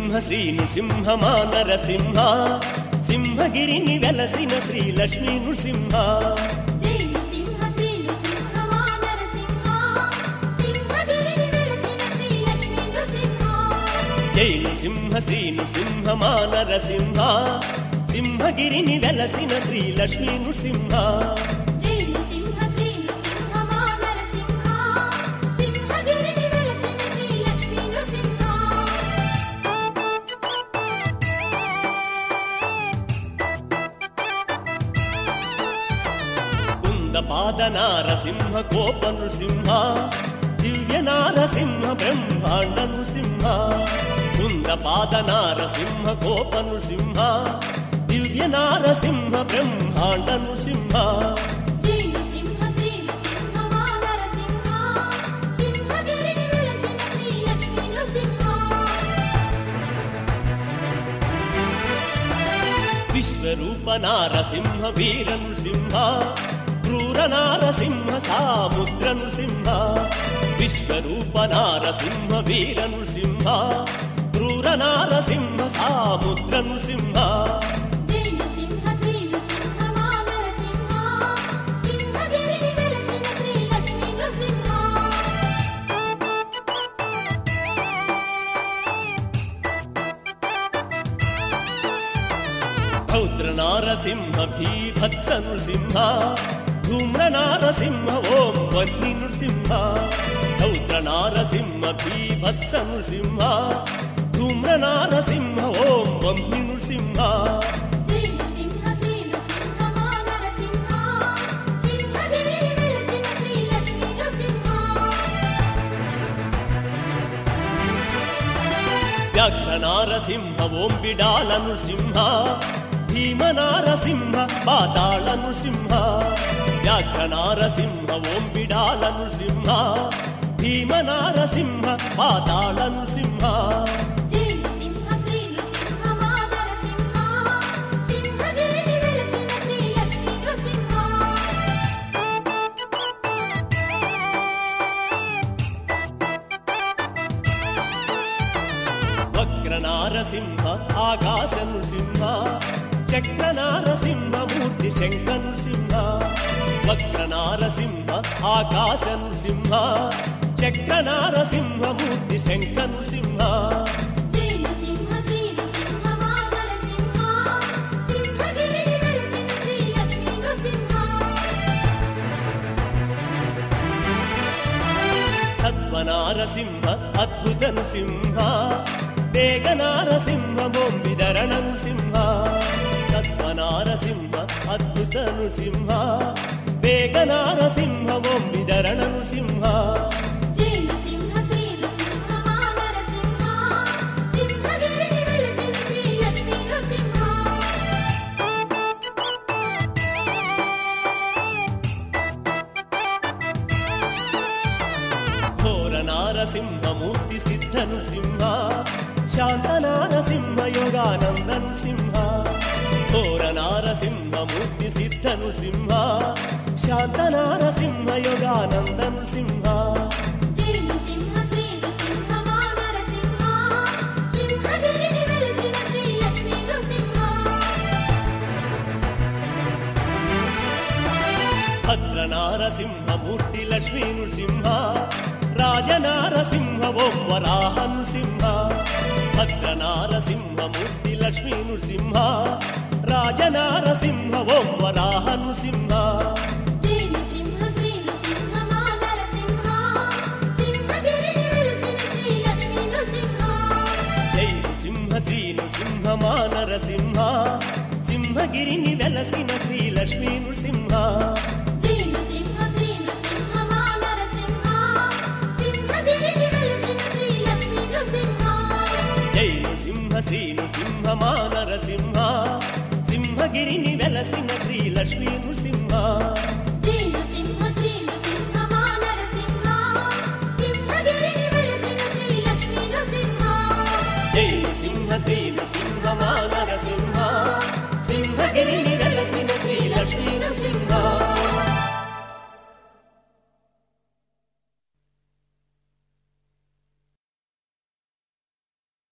సింహ శ్రీ నృసింహ మా నరసింహ సింహగిరిని వెలసిన శ్రీ లక్ష్మీ నృసింహ జై నృసింహ శ్రీ నృసింహ మా నరసింహ సింహగిరిని వెలసిన శ్రీ లక్ష్మీ నృసింహ పాద నారసింహ కోప నృసింహ దివ్య నారసింహ బ్రహ్మాండ నృసింహ కుంద పాద నారసింహ కోప నృసింహ దివ్య నారసింహ బ్రహ్మాండ నృసింహ విశ్వరూప నారసింహ వీర నృసింహ క్రూర నారసింహ సాముద్ర నృసింహ విశ్వరూప నారసింహ వీర నృసింహ క్రూర నారసింహ సాముద్ర నృసింహ రౌద్ర నారసింహ భీభత్స నృసింహ ధూమ్ర నారసింహ ఓం వన్ని నృసింహ రౌద్ర నారసింహ భీభత్స నృసింహ ధూమ్ర నారసింహ ఓం వన్ని నృసింహ వ్యాఘ్ర నారసింహ ఓం బిడాల నృసింహ భీమ నారసింహ పాతాళ నృసింహ వ్యాఘ్ర నారసింహ ఓం బిడాల నృసింహ భీమ నారసింహ పాతాళ నృసింహ వక్ర నారసింహ ఆకాశ నృసింహ చక్ర నారసింహ మూర్తి శంఖ నృసింహ వక్ర నారసింహ ఆకాశ నృసింహ చక్ర నారసింహ మూర్తి శంఖ నృసింహ సత్వ నారసింహ అద్భుత నృసింహ తేగ నారసింహ బొంబిధరణ నృసింహ సత్వ నారసింహ అద్భుత నృసింహ తేగ నారసింహ బొంబిధరణ నృసింహ ఘోర నారసింహ మూర్తి సిద్ధ నృసింహ శాంత నారసింహ యోగానంద నృసింహ ఘోర నారసింహ మూర్తి సిద్ధ నృసింహ శాంత నారసింహ యోగానంద నృసింహ భద్ర నారసింహ మూర్తి లక్ష్మీ నృసింహ రాజ నారసింహ ఓం వరాహ నృసింహ భద్ర నారసింహ మూర్తి లక్ష్మీ నృసింహ రాజ నారసింహ ఓం వరాహ నృసింహ జై నృసింహ శ్రీ నృసింహ మా నరసింహ సింహగిరిని వెలసిన శ్రీ లక్ష్మీ నృసింహ జై నృసింహ శ్రీ నృసింహ మా నరసింహ సింహగిరిని వెలసిన శ్రీ లక్ష్మీ నృసింహ